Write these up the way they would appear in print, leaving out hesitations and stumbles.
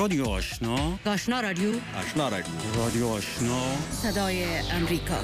رادیو آشنا، آشنا رادیو، آشنا رادیو، رادیو آشنا، صدای امریکا.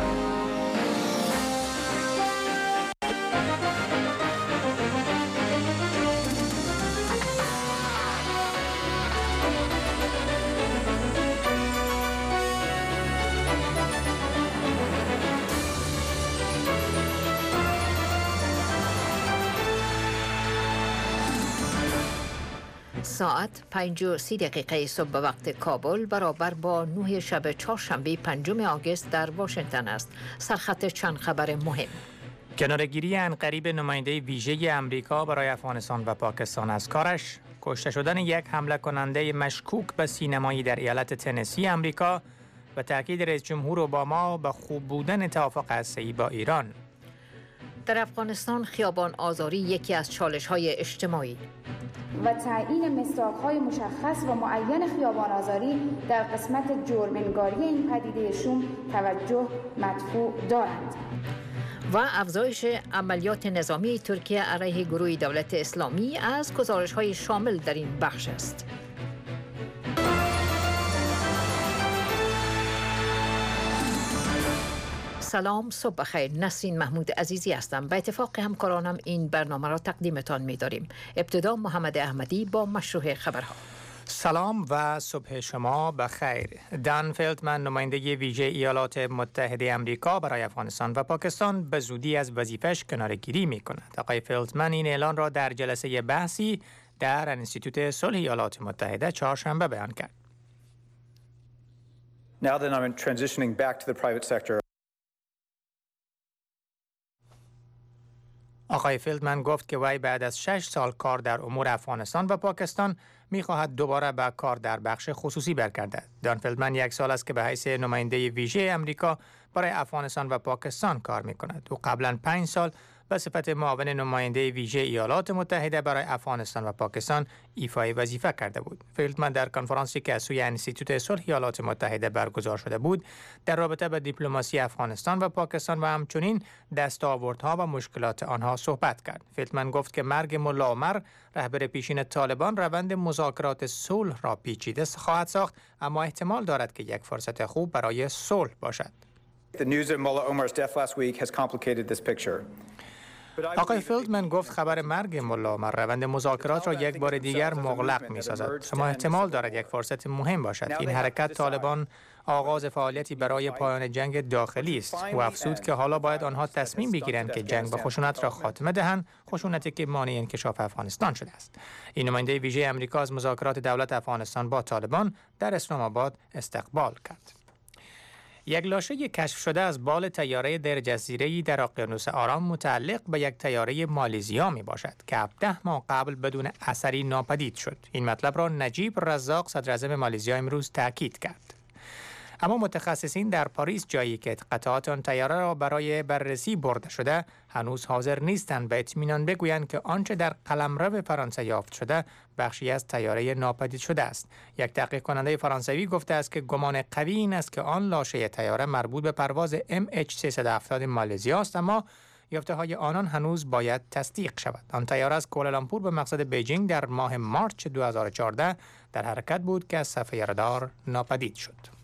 ساعت 5:30 صبح به وقت کابل برابر با 9 شب چهارشنبه 5 آگوست در واشنگتن است. سرخط چند خبر مهم. کنارگیری عنقریب نماینده ویژه امریکا برای افغانستان و پاکستان از کارش، کشته شدن یک حمله کننده مشکوک به سینمایی در ایالت تنسی امریکا و تاکید رئیس جمهور اوباما به خوب بودن توافق هسته‌ای با ایران. در افغانستان خیابان آزاری یکی از چالش‌های اجتماعی و تعیین مصداق‌های مشخص و معین خیابان آزاری در قسمت جرم‌انگاری این پدیده شوم توجه مدفوع دارند. و افزایش عملیات نظامی ترکیه علیه گروه دولت اسلامی از گزارش‌های شامل در این بخش است. سلام، صبح بخیر. نسرین محمود عزیزی هستم. به اتفاق همکارانم این برنامه را تقدیمتان می‌داریم. ابتدا محمد احمدی با مشروع خبرها. سلام و صبح شما بخیر. دان فیلدمن نماینده ویژه ایالات متحده آمریکا برای افغانستان و پاکستان به زودی از وظیفه‌اش کناره‌گیری می‌کند. آقای فیلدمن این اعلان را در جلسه بحثی در انستیتوت صلح ایالات متحده چهارشنبه بیان کرد. Now that I'm transitioning back to the private sector. آقای فیلدمن گفت که وی بعد از 6 سال کار در امور افغانستان و پاکستان می‌خواهد دوباره به کار در بخش خصوصی برگردد. دان فیلدمن 1 سال است که به حیث نماینده ویژه امریکا برای افغانستان و پاکستان کار می‌کند. او قبلا 5 سال به صفت معاون نماینده ویژه ایالات متحده برای افغانستان و پاکستان ایفای وظیفه کرده بود. فیلدمن در کنفرانسی که از سوی انستیتوت صلح ایالات متحده برگزار شده بود در رابطه با دیپلماسی افغانستان و پاکستان و همچنین دستاوردها و مشکلات آنها صحبت کرد. فیلدمن گفت که مرگ ملا عمر رهبر پیشین طالبان روند مذاکرات صلح را پیچیده خواهد ساخت، اما احتمال دارد که یک فرصت خوب برای صلح باشد. The news of Mullah Omar's death last week has complicated this picture. آقای فیلدمن گفت خبر مرگ ملا عمر روند مذاکرات را یک بار دیگر مغلق می‌سازد، اما احتمال دارد یک فرصت مهم باشد. این حرکت طالبان آغاز فعالیتی برای پایان جنگ داخلی است و افزود که حالا باید آنها تصمیم بگیرند که جنگ و خشونت را خاتمه دهند، خشونتی که مانع انکشاف افغانستان شده است. این نماینده ویژه آمریکا از مذاکرات دولت افغانستان با طالبان در اسلام آباد استقبال کرد. یک لاشه کشف شده از بال طیاره در جزیره‌ای در اقیانوس آرام متعلق به یک طیاره مالزیا می باشد که 17 ماه قبل بدون اثری ناپدید شد. این مطلب را نجیب رزاق صدر اعظم مالزیا امروز تاکید کرد. اما متخصصین در پاریس، جایی که قطعات آن طیاره را برای بررسی برده شده، هنوز حاضر نیستند به اطمینان بگویند که آنچه در قلمرو فرانسه یافت شده بخشی از طیاره ناپدید شده است. یک تحقیق کننده فرانسوی گفته است که گمان قوی این است که آن لاشه طیاره مربوط به پرواز MH370 مالزیا است، اما یافته‌های آنان هنوز باید تصدیق شود. آن طیاره از کوالالامپور به مقصد بیجینگ در ماه مارچ 2014 در حرکت بود که از صفحه رادار ناپدید شد.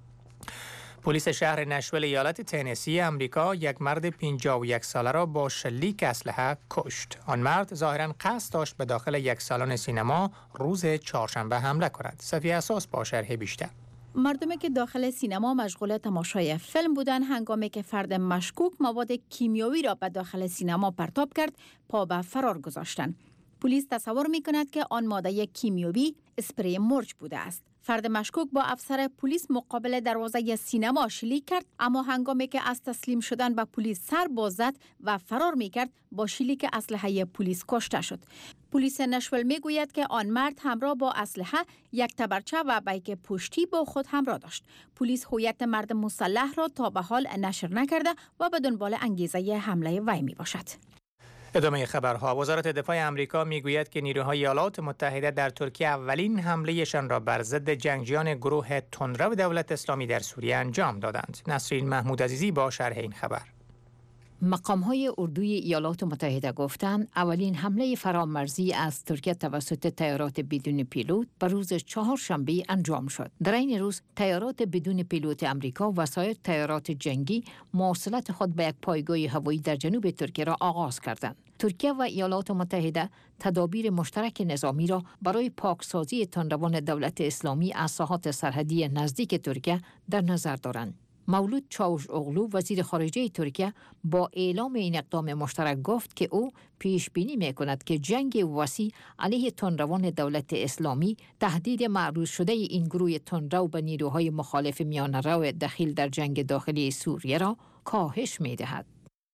پلیس شهر نشویل ایالت تنسی امریکا یک مرد 51 ساله را با شلیک اسلحه کشت. آن مرد ظاهراً قصد داشت به داخل یک سالن سینما روز چهارشنبه حمله کند. صفیه اساس با شرح بیشتر. مردمی که داخل سینما مشغول تماشای فیلم بودند هنگامی که فرد مشکوک مواد کیمیایی را به داخل سینما پرتاب کرد پا به فرار گذاشتند. پلیس تصور می‌کند که آن ماده کیمیایی اسپری مرچ بوده است. فرد مشکوک با افسر پلیس مقابل دروازه سینما شلیک کرد، اما هنگامی که از تسلیم شدن به پلیس سر باز زد و فرار می‌کرد با شلیک اسلحه پلیس کشته شد. پلیس نشویل می‌گوید که آن مرد همراه با اسلحه، یک تبرچه و بیک پشتی با خود همراه داشت. پلیس هویت مرد مسلح را تا به حال نشر نکرده و به دنبال انگیزه حمله وی میباشد. ادامه خبرها. وزارت دفاع آمریکا میگوید که نیروهای ایالات متحده در ترکیه اولین حملهشان را بر ضد جنگجویان گروه تندرو دولت اسلامی در سوریه انجام دادند. نسرین محمود عزیزی با شرح این خبر. مقام‌های اردوی ایالات متحده گفتند اولین حمله فرامرزی از ترکیه توسط طیارات بدون پیلوت بر روز چهارشنبه انجام شد. در این روز طیارات بدون پیلوت امریکا و سایر طیارات جنگی مواصلت خود به یک پایگاه هوایی در جنوب ترکیه را آغاز کردند. ترکیه و ایالات متحده تدابیر مشترک نظامی را برای پاکسازی تندروان دولت اسلامی از ساحات سرحدی نزدیک ترکیه در نظر دارند. مولود چاوشاغلو وزیر خارجه ترکیه با اعلام این اقدام مشترک گفت که او پیش بینی می‌کند که جنگ وسیع علیه تندروان دولت اسلامی تهدید معروض شده این گروه تندرو به نیروهای مخالف میانه‌رو دخیل در جنگ داخلی سوریه را کاهش می‌دهد.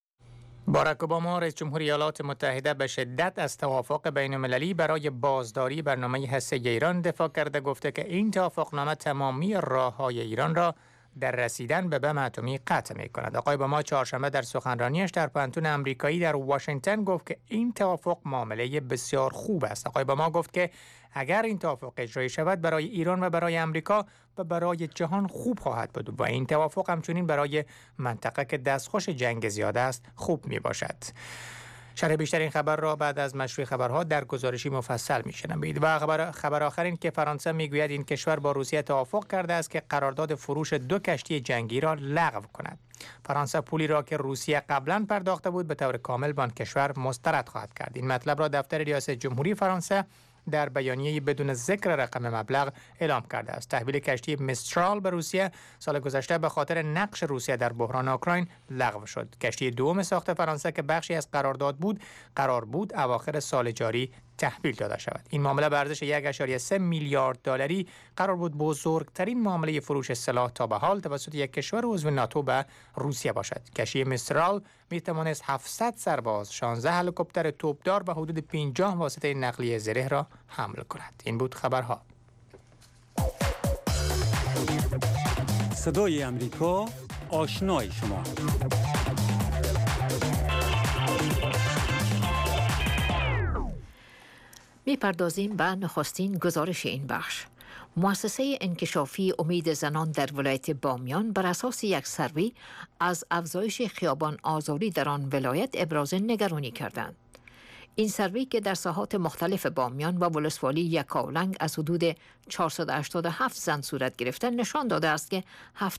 باراک اوباما رئیس جمهوری ایالات متحده به شدت از توافق بین‌المللی برای بازداری برنامه هسته‌ای ایران دفاع کرده، گفته که این توافقنامه تمامی راه‌های ایران را در رسیدن به بم اتمی قطع می‌کند. آقای اوباما چهارشنبه در سخنرانیش در پانتون آمریکایی در واشنگتن گفت که این توافق معامله بسیار خوب است. آقای اوباما گفت که اگر این توافق اجرایی شود برای ایران و برای آمریکا و برای جهان خوب خواهد بود و این توافق همچنین برای منطقه که دستخوش جنگ زیاده است خوب میباشد. شرح بیشتر این خبر را بعد از مشروع خبرها در گزارشی مفصل میشنوید. و خبر آخر این که فرانسه میگوید این کشور با روسیه توافق کرده است که قرارداد فروش 2 کشتی جنگی را لغو کند. فرانسه پولی را که روسیه قبلا پرداخته بود به طور کامل به آن کشور مسترد خواهد کرد. این مطلب را دفتر ریاست جمهوری فرانسه در بیانیه بدون ذکر رقم مبلغ اعلام کرده است. تحویل کشتی میسترال به روسیه سال گذشته به خاطر نقش روسیه در بحران اوکراین لغو شد. کشتی دوم ساخت فرانسه که بخشی از قرار بود اواخر سال جاری تحویل داده شود. این معامله به ارزش 1.3 میلیارد دلاری قرار بود بزرگترین معامله فروش سلاح تا به حال توسط یک کشور عضو ناتو به روسیه باشد. کشتی میسترال می توانست 700 سرباز، 16 هلیکوپتر توپدار و حدود 50 واسطه نقلیه زره را حمل کند. این بود خبرها. صدای امریکا، آشنای شما. می‌پردازیم به نخستین گزارش این بخش. مؤسسه انکشافی امید زنان در ولایت بامیان بر اساس یک سروی از افزایش خیابان آزاری در آن ولایت ابراز نگرانی کردند. این سروی که در ساحات مختلف بامیان و ولسوالی یکاولنگ از حدود 487 زن صورت گرفته نشان داده است که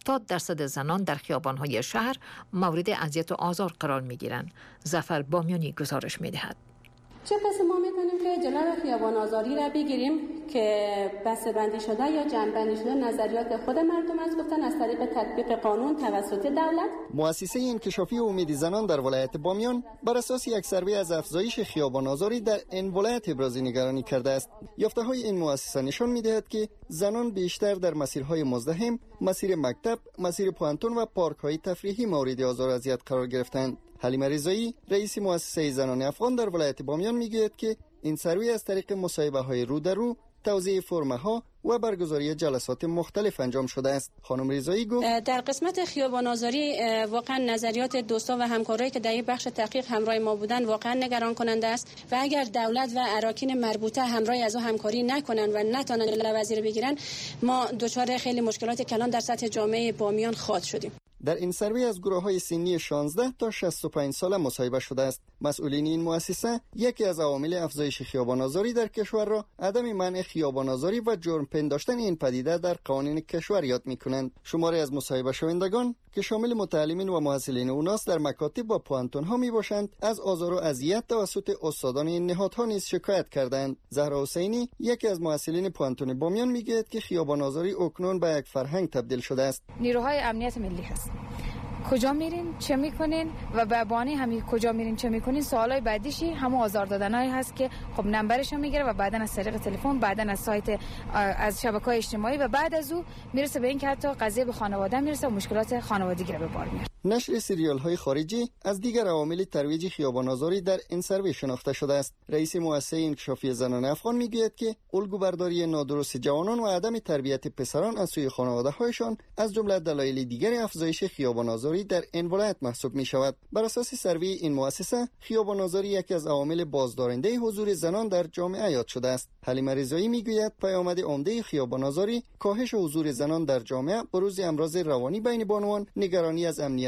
70% زنان در خیابان‌های شهر مورد اذیت و آزار قرار می‌گیرند. ظفر بامیانی گزارش می‌دهد. چه پس ما می‌کنیم که جلوی خیابان آزاری را بگیریم که بسته‌بندی شده یا جمع‌بندی شده نظریات خود مردم است، گفتن از طریق تطبیق قانون توسط دولت. مؤسسه انکشافی امید زنان در ولایت بامیان بر اساس یک سروی از افزایش خیابان آزاری در این ولایت ابراز نگرانی کرده است. یافته‌های این مؤسسه نشان می‌دهد که زنان بیشتر در مسیرهای مزدحم، مسیر مکتب، مسیر پانتون و پارک‌های تفریحی مورد آزار و اذیت قرار گرفتند. حلیمه رضایی رئیس مؤسسه زنان افغان در ولایت بامیان میگوید که این سروی از طریق مصاحبه‌های رو در رو، توزیع فرم‌ها و برگزاری جلسات مختلف انجام شده است. خانم رضایی گفت در قسمت خیابان آزاری واقعا نظریات دوستان و همکارایی که در این بخش تحقیق همراه ما بودن واقعا نگران کننده است و اگر دولت و اراکین مربوطه همراه از او همکاری نکنن و نتونن وزیر بگیرن، ما دچار خیلی مشکلات کلان در سطح جامعه بامیان خواهد شدیم. در این سروی از گروه‌های سنی 16 تا 65 ساله مصاحبه شده است. مسئولین این مؤسسه یکی از عوامل افزایش خیابان‌آزاری در کشور را عدم منع خیابان‌آزاری و جرم پنداشتن این پدیده در قوانین کشور یاد می‌کنند. شماری از مصاحبه شوندگان که شامل متعلمین و محصلین اوناس در مکاتب و پوانتون‌ها میباشند از آزار و اذیت توسط استادان این نهادها نیز شکایت کردند. زهرا حسینی یکی از محصلین پوانتون بامیان میگوید که خیابان‌آزاری اکنون به یک فرهنگ تبدیل شده است. نیروهای امنیت ملی هست. کجا میرین چه میکنین و به بهانه همین کجا میرین چه میکنین سوالای بعدیشی همون آزار دادنایی هست که خب نمبرش هم میگیره و بعداً از طریق تلفن، بعداً از سایت، از شبکه‌های اجتماعی و بعد از او میرسه به این که حتی قضیه به خانواده میرسه و مشکلات خانوادگی رو به بار میاره. نشر سریال‌های خارجی از دیگر عوامل ترویج خیابان‌آزاری در این سروی شناخته شده است. رئیس مؤسسه انکشافی زنان افغان میگوید که الگوبرداری نادرست جوانان و عدم تربیت پسران از سوی خانواده‌هایشان از جمله دلایل دیگر افزایش خیابان‌آزاری در این ولایت محسوب می‌شود. بر اساس سروی این مؤسسه خیابان‌آزاری یکی از عوامل بازدارنده حضور زنان در جامعه یاد شده است. حلیمه رضایی میگوید پیامد عمده خیابان‌آزاری کاهش حضور زنان در جامعه، بروز امراض روانی بین بانوان، نگرانی از امنیت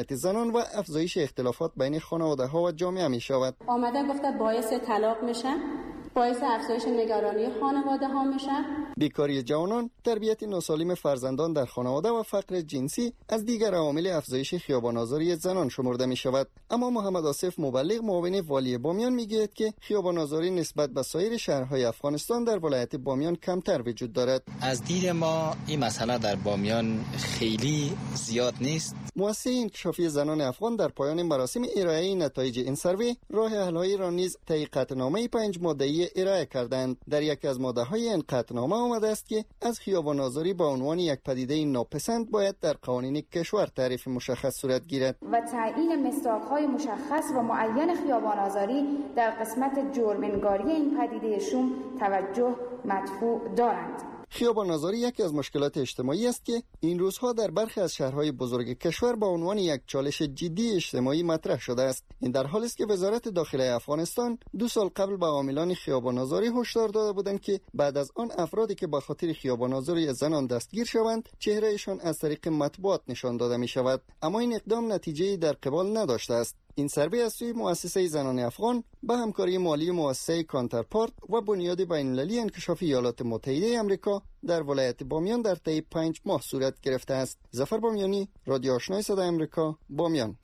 امنیت زنان و افزایش اختلافات بین خانواده‌ها و جامعه می‌شود. آمده گفته باعث طلاق میشه، باعث افزایش نگرانی خانواده ها میشه. بیکاری جوانان، تربیت ناسالم فرزندان در خانواده و فقر جنسی از دیگر عوامل افزایش خیابان‌آزاری زنان شمرده می شود. اما محمد آصف مبلغ، معاون والی بامیان، میگوید که خیابان‌آزاری نسبت به سایر شهرهای افغانستان در ولایت بامیان کمتر وجود دارد. از دید ما این مسئله در بامیان خیلی زیاد نیست. مؤسسه انکشافی زنان افغان در پایان مراسم ارائه نتایج این سروی راه حل‌هایی را نیز طی قطعنامه 5 ماده‌ای ارائه کردند. در یکی از ماده‌های این قطعنامه آمده است که از خیابان‌آزاری به عنوان یک پدیده ناپسند باید در قوانین کشور تعریف مشخص صورت گیرد و تعیین مصداق‌های مشخص و معین خیابان‌آزاری در قسمت جرم‌نگاری این پدیده شوم توجه مدفوع دارند. خیابان‌آزاری یکی از مشکلات اجتماعی است که این روزها در برخی از شهرهای بزرگ کشور به عنوان یک چالش جدی اجتماعی مطرح شده است. این در حالی است که وزارت داخله افغانستان 2 سال قبل به عاملان خیابان‌آزاری هشدار داده بودند که بعد از آن افرادی که به خاطر خیابان‌آزاری زنان دستگیر شوند، چهرهشان از طریق مطبوعات نشان داده می شود. اما این اقدام نتیجه‌ای در قبال نداشته است. این سروی از سوی مؤسسه زنان افغان به همکاری مالی مؤسسه کانترپارت و بنیاد بین‌المللی انکشاف ایالات متحده آمریکا در ولایت بامیان در طی 5 ماه صورت گرفته است. ظفر بامیانی، رادیو آشنای صدای آمریکا، بامیان.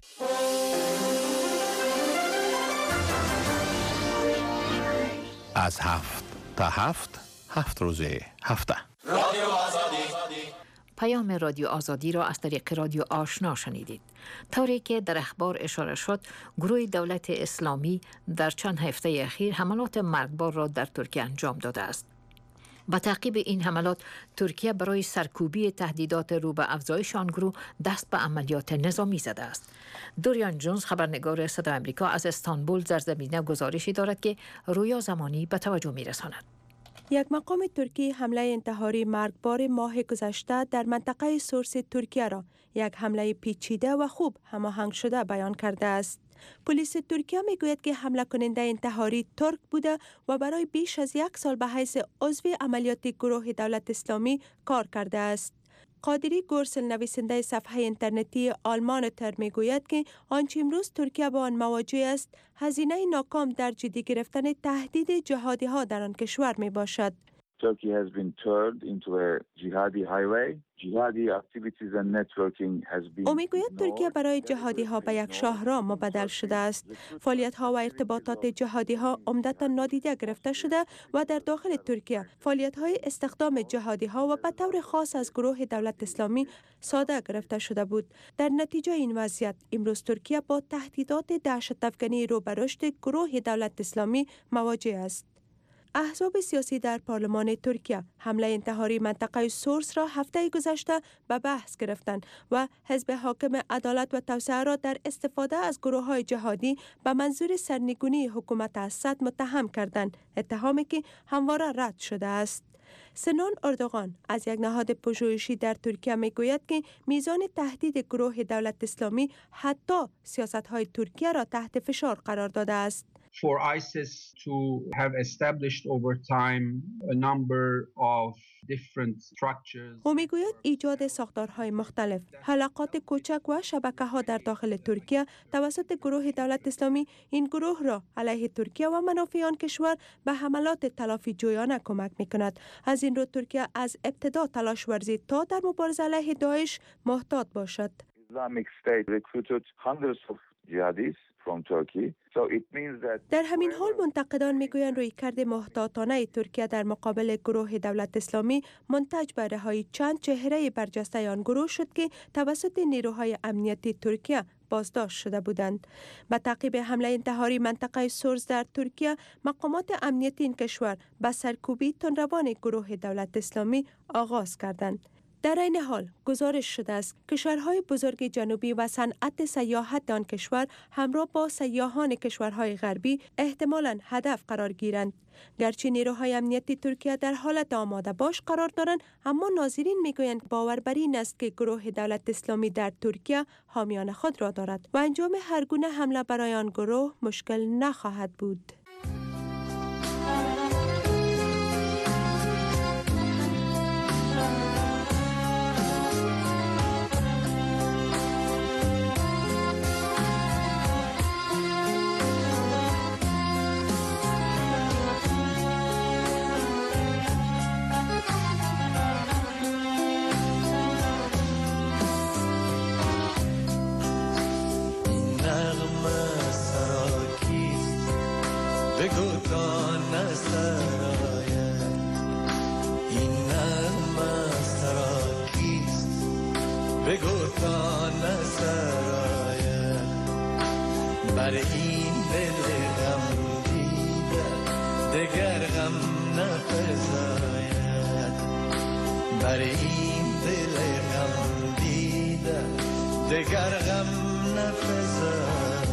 از 7 تا 7 روز هفته. رادیو آزادی. پیام رادیو آزادی را از طریق رادیو آشنا شنیدید. طوری که در اخبار اشاره شد، گروه دولت اسلامی در چند هفته اخیر حملات مرگبار را در ترکیه انجام داده است. با تعقیب این حملات، ترکیه برای سرکوبی تهدیدات رو به افزایش آن گروه دست به عملیات نظامی زده است. دوریان جونز، خبرنگار صدای آمریکا از استانبول، در زمینه گزارشی دارد که رویا زمانی به توجه می‌رساند. یک مقام ترکی حمله انتحاری مرگبار ماه گذشته در منطقه سورس ترکیه را یک حمله پیچیده و خوب هماهنگ شده بیان کرده است. پلیس ترکیه میگوید که حمله کننده انتحاری ترک بوده و برای بیش از 1 سال به حیث عضو عملیات گروه دولت اسلامی کار کرده است. قادری گورسل، نویسنده صفحه اینترنتی آلمان تر، میگوید که آنچه امروز ترکیه با آن مواجه است، هزینه ناکام در جدی گرفتن تهدید جهادی ها در آن کشور می باشد. Turkey has been turned into a jihadi highway. Jihadi activities and networking has been. او میگوید ترکیه برای جهادی ها به یک شاهراه مبدل شده است. فعالیت ها و ارتباطات جهادی ها عمدتاً نادیده گرفته شده و در داخل ترکیه فعالیت های استخدام جهادی ها و به طور خاص از گروه دولت اسلامی ساده گرفته شده بود. در نتیجه این وضعیت، امروز ترکیه با تهدیدات دهشت‌افکنی رو به رشد گروه دولت اسلامی مواجه است. احزاب سیاسی در پارلمان ترکیه حمله انتحاری منطقه سورس را هفته گذشته به بحث گرفتند و حزب حاکم عدالت و توسعه را در استفاده از گروه‌های جهادی به منظور سرنگونی حکومت اسد متهم کردند، اتهامی که همواره رد شده است. سنان اردوغان از یک نهاد پژوهشی در ترکیه میگوید که میزان تهدید گروه دولت اسلامی حتی سیاست‌های ترکیه را تحت فشار قرار داده است. For ISIS to have established over time a number of different structures. او میگوید ایجاد ساختارهای مختلف، حلقات کوچک و شبکه‌ها در داخل ترکیه توسط گروه دولت اسلامی این گروه را علیه ترکیه و منافع آن کشور به حملات تلافی جویانه کمک میکند. از این رو ترکیه از ابتدا تلاش ورزید تا در مبارزه علیه داعش محتاط باشد. Islamic State recruited hundreds of jihadis from Turkey. So it means that در همین حال منتقدان میگویند رویکرد محتاطانه ترکیه در مقابل گروه دولت اسلامی منتج به رهایی چند چهره برجسته آن گروه شد که توسط نیروهای امنیتی ترکیه بازداشت شده بودند. به تعقیب حمله انتحاری منطقه سورس در ترکیه، مقامات امنیتی این کشور به سرکوبی تندروان گروه دولت اسلامی آغاز کردند. در این حال گزارش شده است کشورهای بزرگ جنوبی و صنعت سیاحت آن کشور همراه با سیاحان کشورهای غربی احتمالاً هدف قرار گیرند. گرچه نیروهای امنیتی ترکیه در حالت آماده باش قرار دارند، اما ناظرین میگویند باور بر این است که گروه دولت اسلامی در ترکیه حامیان خود را دارد و انجام هر گونه حمله برای آن گروه مشکل نخواهد بود. بگو تا نسراید بر این دل غم دیده دگر غم نفزاید بر این دل غم دیده دگر غم نفزاید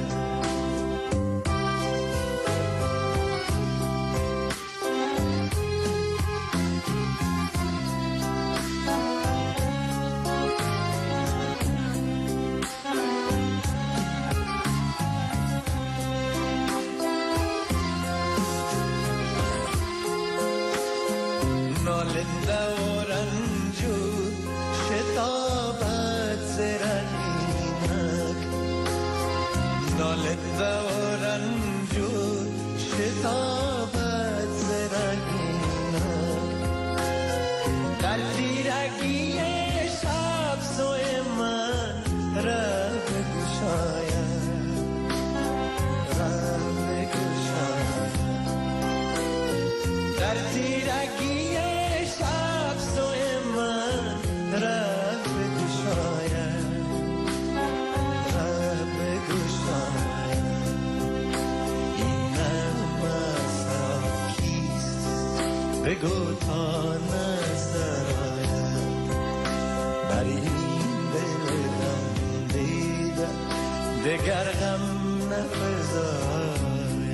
بگو تا نسراید بر این دل غم دیده دگر غم نفزاید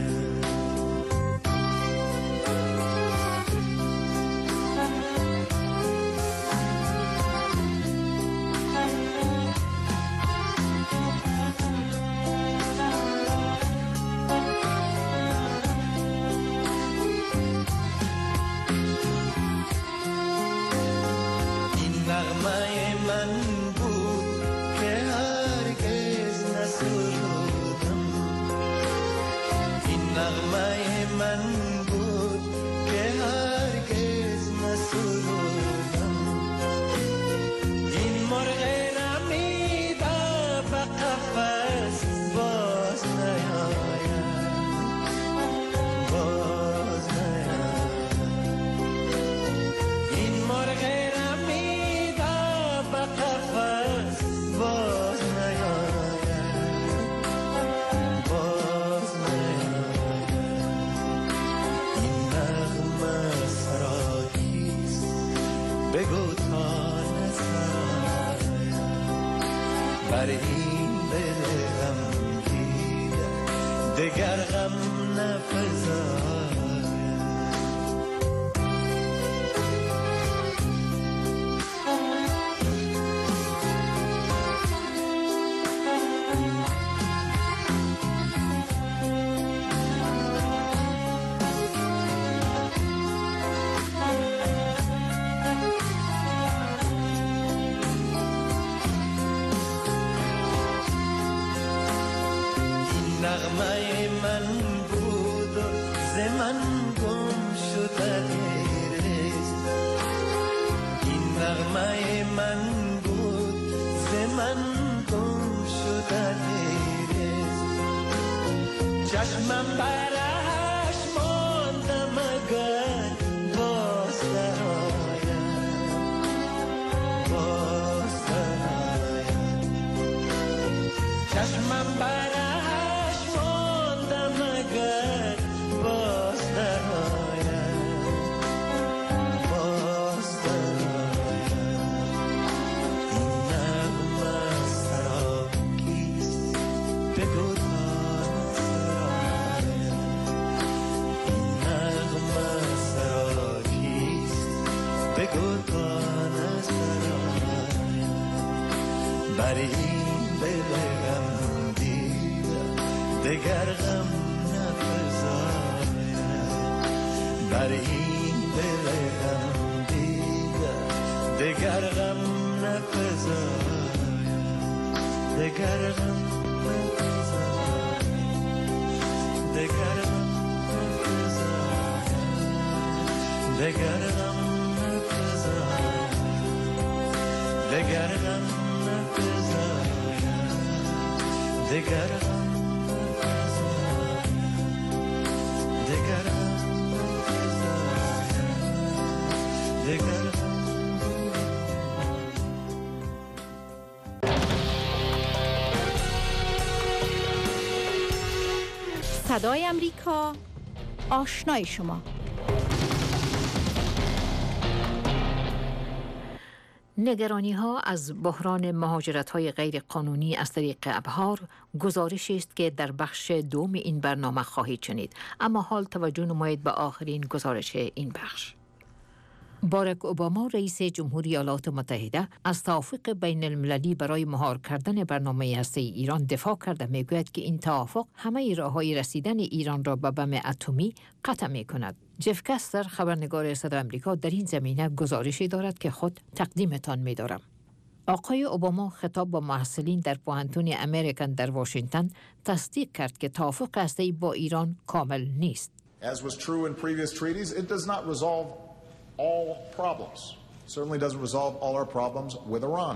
بر این دل غم دیده دگر غم نفزاید نغمه من بود و ز من گم شده دیرست این نغمه من بود ز من گم شده دیرست چشمم برش مانده مگر باز درآید باز درآید چشمم برش بر این دل غم دیده دگر غم نفزاید بر این دل غم دیده دگر غم نفزاید دگر غم نفزاید دگر غم نفزاید دگر غم نفزاید دگر غم دگر غم دگر غم دگر غم صدای امریکا، آشنای شما. نگرانی ها از بحران مهاجرت های غیر قانونی از طریق ابحار گزارشی است که در بخش دوم این برنامه خواهید شنید، اما حال توجه نمایید به آخرین گزارش این بخش. باراک اوباما رئیس جمهوری ایالات متحده از توافق بین المللی برای مهار کردن برنامه هسته‌ای ایران دفاع کرده میگوید که این توافق همه راه‌های رسیدن ایران را به بم اتمی قطع می‌کند. جف کستر خبرنگار صدای آمریکا در این زمینه گزارشی دارد که خود تقدیمتان می‌دارم. آقای اوباما خطاب با محصلین در پوهنتون امریکن در واشنگتن تصدیق کرد که توافق هسته‌ای با ایران کامل نیست. As was true in previous treaties, it does not resolve all problems. It certainly doesn't resolve all our problems with Iran.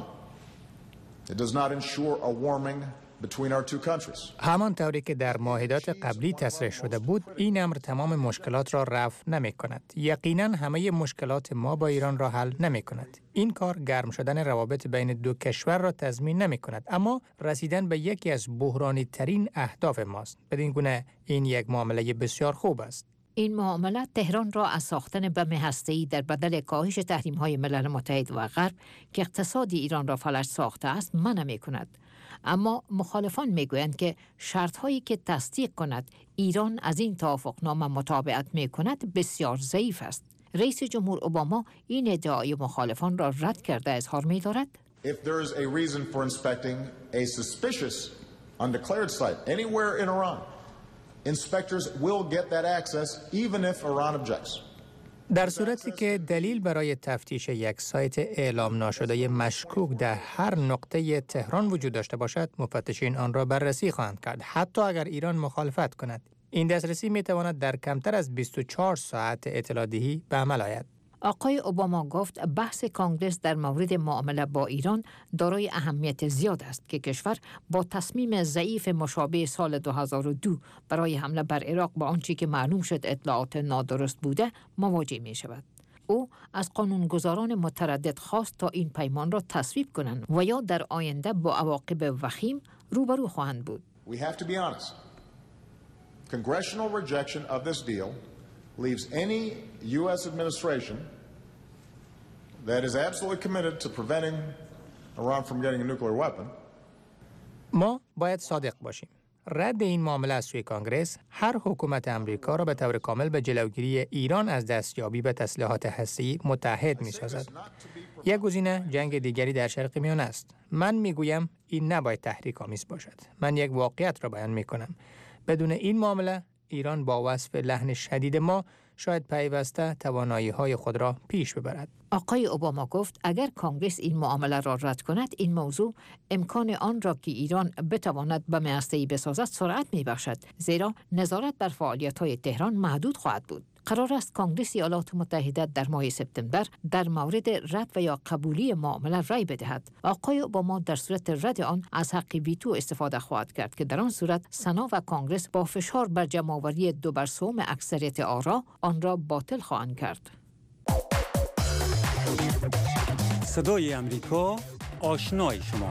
It does not ensure a warming between our two countries. همان طوری که در معاهدات قبلی تصریح شده بود، این امر تمام مشکلات را رفع نمی کند. یقیناً همه مشکلات ما با ایران را حل نمی کند. این کار گرم شدن روابط بین دو کشور را تضمین نمی کند، اما رسیدن به یکی از بحرانی ترین اهداف ماست. بدین گونه این یک معامله بسیار خوب است. این معامله تهران را از ساختن بم هسته‌ای در بدل کاهش تحریم‌های ملل متحد و غرب که اقتصاد ایران را فلج ساخته است منع می‌کند. اما مخالفان می‌گویند که شرط‌هایی که تصدیق کند ایران از این توافقنامه مطابقت می‌کند بسیار ضعیف است. رئیس جمهور اوباما این ادعای مخالفان را رد کرده اظهار می‌دارد: If there is a reason for inspecting a suspicious undeclared site anywhere in Iran, inspectors will get that access even if Iran objects. در صورتی که دلیل برای تفتیش یک سایت اعلام ناشده مشکوک در هر نقطه تهران وجود داشته باشد، مفتشین آن را بررسی خواهند کرد، حتی اگر ایران مخالفت کند. این دسترسی می تواند در کمتر از 24 ساعت اطلاع دهی به عمل آید. آقای اوباما گفت بحث کانگرس در مورد معامله با ایران دارای اهمیت زیاد است که کشور با تصمیم ضعیف مشابه سال 2002 برای حمله بر عراق با آنچه که معلوم شد اطلاعات نادرست بوده مواجه می شود. او از قانونگذاران متردد خواست تا این پیمان را تصویب کنند و یا در آینده با عواقب وخیم روبرو خواهند بود. We have to be honest. Congressional rejection of this deal leaves any U.S. administration that is absolutely committed to preventing Iran from getting a nuclear weapon. ما باید صادق باشیم. رد این معامله از سوی کانگرس هر حکومت امریکا را به طور کامل به جلوگیری ایران از دستیابی به تسلیحات هسته‌ای متحد می‌سازد. یک گزینه جنگ دیگری در شرق میانه است. من میگویم این نباید تحریک‌آمیز باشد. من یک واقعیت را بیان می‌کنم. بدون این معامله ایران با وصف لحن شدید ما شاید پیوسته توانایی‌های خود را پیش ببرد. آقای اوباما گفت اگر کانگرس این معامله را رد کند، این موضوع امکان آن را که ایران بتواند بم هسته‌ای بسازد سرعت می‌بخشد، زیرا نظارت بر فعالیت‌های تهران محدود خواهد بود. قرار است کانگرس ایالات متحده در ماه سپتامبر در مورد رد و یا قبولی معامله رای بدهد. آقای اوباما در صورت رد آن از حق ویتو استفاده خواهد کرد که در آن صورت سنا و کانگرس با فشار بر جمع‌آوری 2/3 اکثریت آرا آن را باطل خواهند کرد. صدای امریکا، آشنای شما.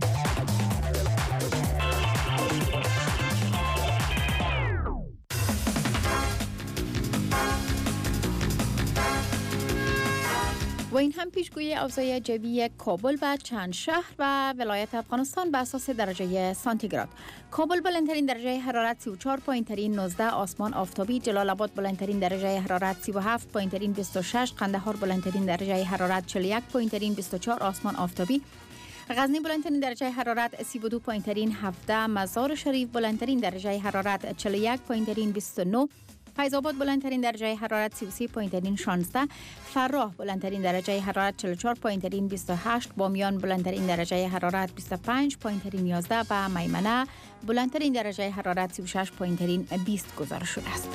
و این هم پیشگویی اوضاع جوی کابل و چند شهر و ولایت افغانستان به اساس درجه سانتیگراد. کابل بلندترین درجه حرارت 34، پایینترین 19، آسمان آفتابی. جلال آباد بلندترین درجه حرارت 37، پایینترین 26، قندهار بلندترین درجه حرارت 41، پایینترین 24، آسمان آفتابی. غزنی بلندترین درجه حرارت 32، پایینترین 17، مزار شریف بلندترین درجه حرارت 41، پایینترین 29، فیض آباد بلندترین درجه حرارت 33، پایینترین 16، فراه بلندترین درجه حرارت 44، پایینترین 28، بامیان بلندترین درجه حرارت 25، پایینترین 11 و میمنه بلندترین درجه حرارت 36، پایینترین 20 گزارش شده است.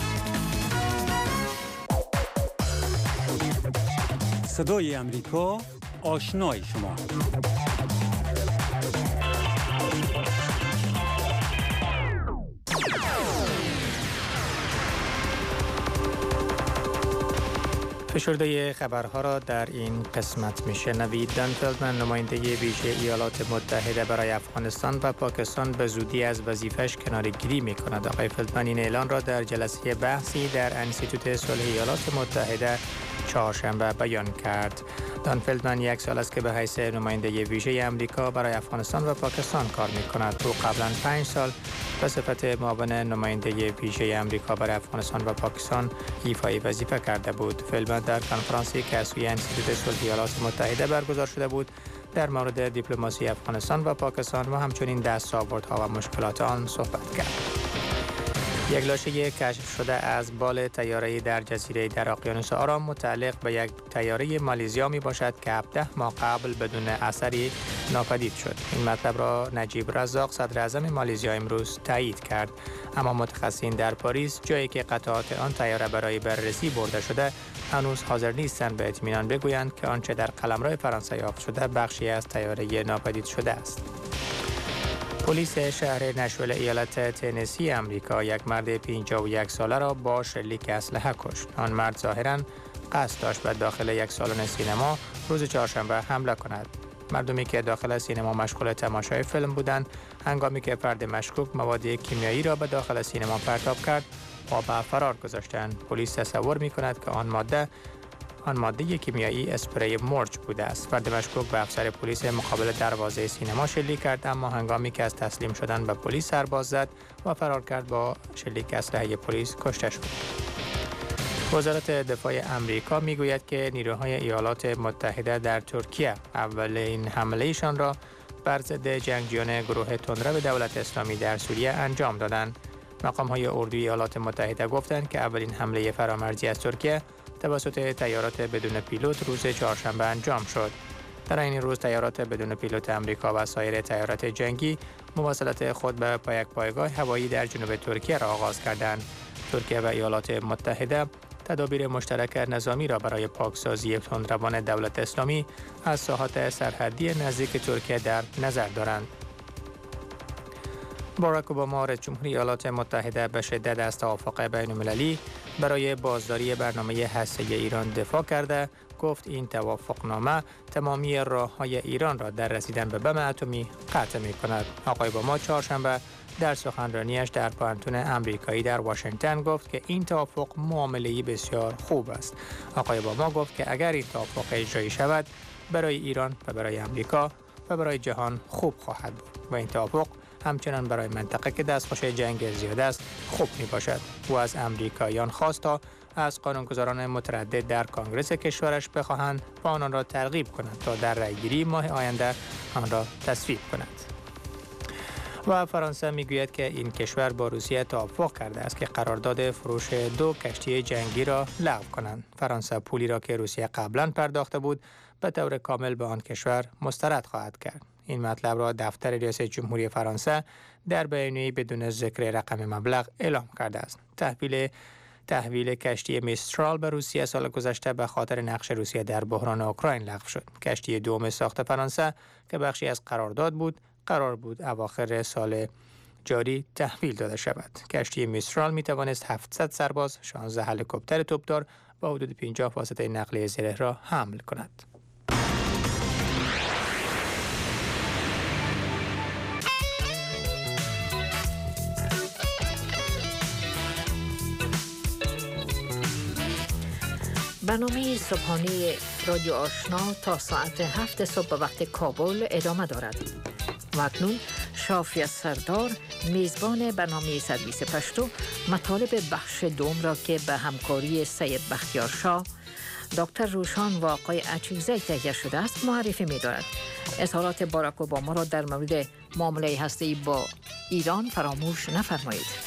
صدای امریکا، آشنای شما. فشرده خبرها را در این قسمت میشنوید. دان فلدمن نماینده ویژه ایالات متحده برای افغانستان و پاکستان به زودی از وظیفش کناره‌گیری می‌کند. آقای فلدمن این اعلان را در جلسه بحثی در انستیتوت صلح ایالات متحده چهارشنبه بیان کرد. دان فلدمن یک سال است که به حیث نماینده ویژه آمریکا برای افغانستان و پاکستان کار می‌کند. او قبلا 5 سال به صفت معاون نماینده ویژه آمریکا برای افغانستان و پاکستان ایفای وظیفه کرده بود. فلدمن در کنفرانسی که از سوی انستیتوت صلح ایالات متحده برگزار شده بود در مورد دیپلماسی افغانستان و پاکستان و همچنین دستاوردها و مشکلات آن صحبت کرد. یک لاشه کشف شده از بال طیاره‌ای در جزیره در اقیانوس آرام متعلق به یک طیاره مالزیا می باشد که 17 ماه قبل بدون اثری ناپدید شد. این مطلب را نجیب رزاق صدر اعظم مالزیا امروز تایید کرد، اما متخصصین در پاریس جایی که قطعات آن طیاره برای بررسی برده شده هنوز حاضر نیستند به اطمینان بگویند که آنچه در قلمرو فرانسه یافت شده بخشی از طیاره ناپدید شده است. پلیس شهر نشویل ایالت تنسی امریکا یک مرد 51 ساله را با شلیک اسلحه کشت. آن مرد ظاهراً قصد داشت به داخل یک سالن سینما روز چهارشنبه حمله کند. مردمی که داخل سینما مشغول تماشای فیلم بودند هنگامی که فرد مشکوک مواد کیمیایی را به داخل سینما پرتاب کرد و به فرار گذاشتند. پلیس تصور می‌کند که آن ماده کیمیایی اسپری مرج بوده است. فرد مشکوک به افسر پلیس مقابل دروازه سینما شلیک کرد، اما هنگامی که از تسلیم شدن به پلیس سرباز زد و فرار کرد با شلیک اسلحه پلیس کشته شد. وزارت دفاع امریکا میگوید که نیروهای ایالات متحده در ترکیه اولین حملهشان را بر ضد جنگجویان گروه تندرو دولت اسلامی در سوریه انجام دادند. مقام‌های اردوی ایالات متحده گفتند که اولین حمله فرامرزی از ترکیه توسط طیارات بدون پیلوت روز چهارشنبه انجام شد. در این روز طیارات بدون پیلوت امریکا و سایر طیارات جنگی مواصلت خود به یک پایگاه هوایی در جنوب ترکیه را آغاز کردند. ترکیه و ایالات متحده تدابیر مشترک نظامی را برای پاکسازی تندروان دولت اسلامی از ساحات سرحدی نزدیک ترکیه در نظر دارند. باراک اوباما رئیس جمهوری ایالات متحده به شدت از توافق بین المللی برای بازداری برنامه هسته‌ای ایران دفاع کرده. گفت این توافقنامه تمامی راه‌های ایران را در رسیدن به بم اتمی قطع می‌کند. آقای اوباما چهارشنبه در سخنرانیش در پانتون آمریکایی در واشنگتن گفت که این توافق معامله‌ای بسیار خوب است. آقای اوباما گفت که اگر این توافق اجرایی شود برای ایران و برای آمریکا و برای جهان خوب خواهد بود و این توافق همچنان برای منطقه که دستخوش جنگ زیاد است خوب می باشد. او از امریکاییان خواست تا از قانونگذاران متردد در کنگره کشورش بخواهند و آنان را ترغیب کنند تا در رأیگیری ماه آینده آن را تصویب کنند. و فرانسه میگوید که این کشور با روسیه توافق کرده است که قرارداد فروش 2 کشتی جنگی را لغو کنند. فرانسه پولی را که روسیه قبلا پرداخته بود به طور کامل به آن کشور مسترد خواهد کرد. این مطلب را دفتر ریاست جمهوری فرانسه در بیانیه‌ای بدون ذکر رقم مبلغ اعلام کرده است. تحویل کشتی میسترال به روسیه سال گذشته به خاطر نقش روسیه در بحران اوکراین لغو شد. کشتی دوم ساخت فرانسه که بخشی از قرارداد بود، قرار بود اواخر سال جاری تحویل داده شود. کشتی میسترال می توانست 700 سرباز، 16 هلیکوپتر توپدار و حدود 50 واسطه نقلیه زره را حمل کند. برنامه صبحانه رادیو آشنا تا ساعت 7 صبح به وقت کابل ادامه دارد. و اکنون شافی سردار میزبان برنامه سرویس پشتو مطالب بخش دوم را که به همکاری سید بختیار شاه، دکتر روشان و آقای اچیزی تهیه شده است معرفی می دارد. اظهارات باراک اوباما را در مورد معامله هسته‌ای با ایران فراموش نفرمایید.